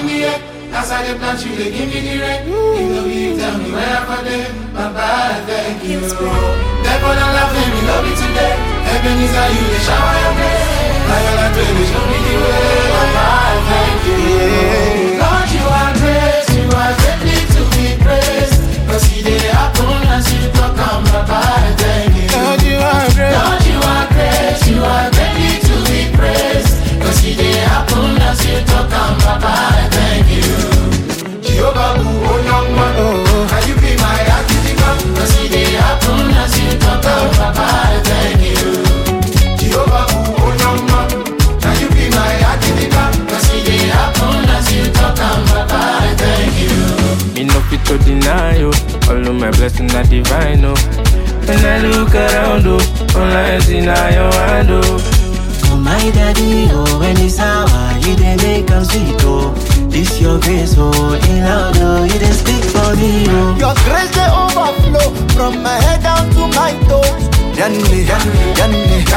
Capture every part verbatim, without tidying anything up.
me yet. As I did not you, they give me the rent. You know you tell me where I'm there. Bye-bye, thank you. Therefore, don't love me, love me today. Heaven is how you, they shower your grace. Now you're like, baby, show me the way. Bye-bye, thank you. Lord, you are grace, you are greatly to be praised. But see, they happen as you talk on bye-bye, thank you. Lord, you are grace. Lord, you are grace, you are greatly to be praised. But see, they happen as you talk on bye-bye, thank you. Jehovah, who oh young man, can you be my activity? But see, they happen as you talk on bye-bye, thank you. Jehovah, who oh young man, can you be my activity? But see, they happen as you talk on bye-bye, thank you. Me no fit to deny you. All of my blessings are divine, oh. When I look around, oh, all I see now your hand, oh. Oh my daddy, oh, when it's sour, you dey make us sweet, oh. This your grace, oh, in loud, oh, you dey speak for me, oh. Your grace they overflow from my head down to my toes. Yanni, yanni, yanni,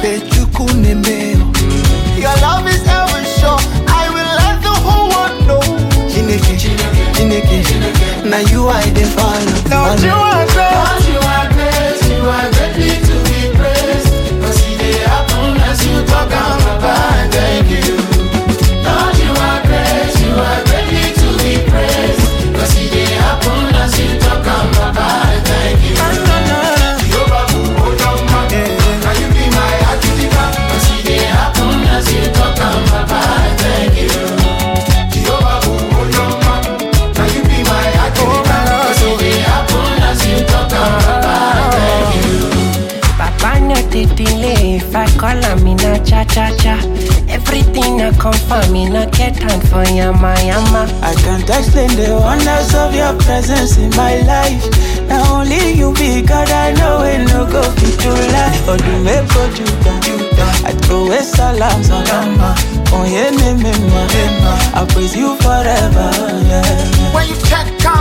yanni, your love is ever sure. I will let the whole world know. Chineke, Chineke, Chineke. Now you I dey follow. Lord, you are great. Lord, you are grace, you are greatly to be praised. But see, they happen as you talk on bye-bye, thank you. Lord, you are grace, you are greatly to be praised. But see, they happen as you talk on bye-bye, thank you. Jehovah, who oh young man, can you be my activity? But see, they happen as you talk on bye-bye, thank you. Jehovah, who oh young man, can you be my activity? But see, they happen as you talk on bye-bye, thank you. Papa no dey delay. If I call him, me na cha cha cha. Everything I come for me, no get time for yama yama. I can't explain the wonders of your presence in my life. Not only you be God, I know it no go fit to life. But you may put you down, I throw a salam, salam. Oh yeah, me, me, me, I praise you forever, yeah. When you check out